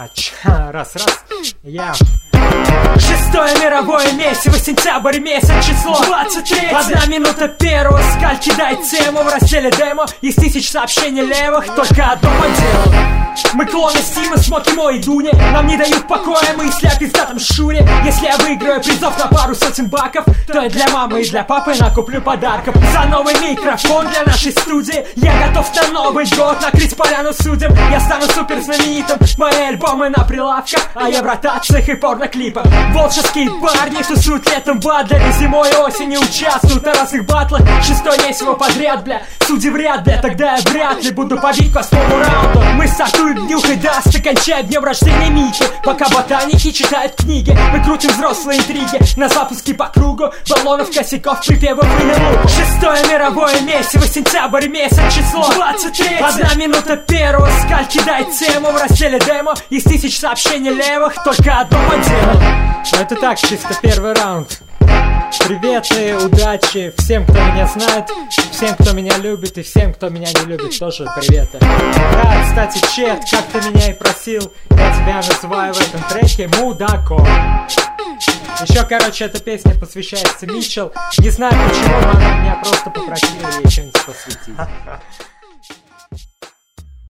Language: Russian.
Раз, я. 6-е мировое месиво, сентябрь месяц, число 23. 1 минута первого, скаль кидай тему в разделе демо. Из 1000 сообщений левых только одно по делу. Мы клоны Стима, Смоки, Мо и Дуни. Нам не дают покоя мысли о пиздатом Шуре. Если я выиграю призов на пару сотен баков, то я для мамы и для папы накуплю подарков. За новый микрофон для нашей студии я готов на Новый год накрыть поляну судеб. Я стану супер знаменитым, мои альбомы на прилавках, а я в ротациях и порноклипах. Волжские парни тусуют летом бадлеры, зимой и осенью участвуют на разных батлах. 6-е месиво подряд, бля, судьи вряд, бля, тогда я вряд ли буду побить к 8-му раунду. Мы стартуем днюхой даст и кончаем днем рождения Мики, пока ботаники читают книги. Мы крутим взрослые интриги на запуске по кругу баллонов, косяков, припевов и луку. 6-е мировое месиво, сентябрь месяц, число 23. 1 минута первого, скаль кидай тему в разделе демо. Из 1000 сообщений левых только одно по делу. Но это так, чисто первый раунд. Привет и удачи всем, кто меня знает, всем, кто меня любит, и всем, кто меня не любит, тоже приветы. Да, кстати, Чет, как ты меня и просил, я тебя называю в этом треке мудаком. Еще, короче, эта песня посвящается Митчел. Не знаю почему, но она меня просто попросила ей что-нибудь посвятить.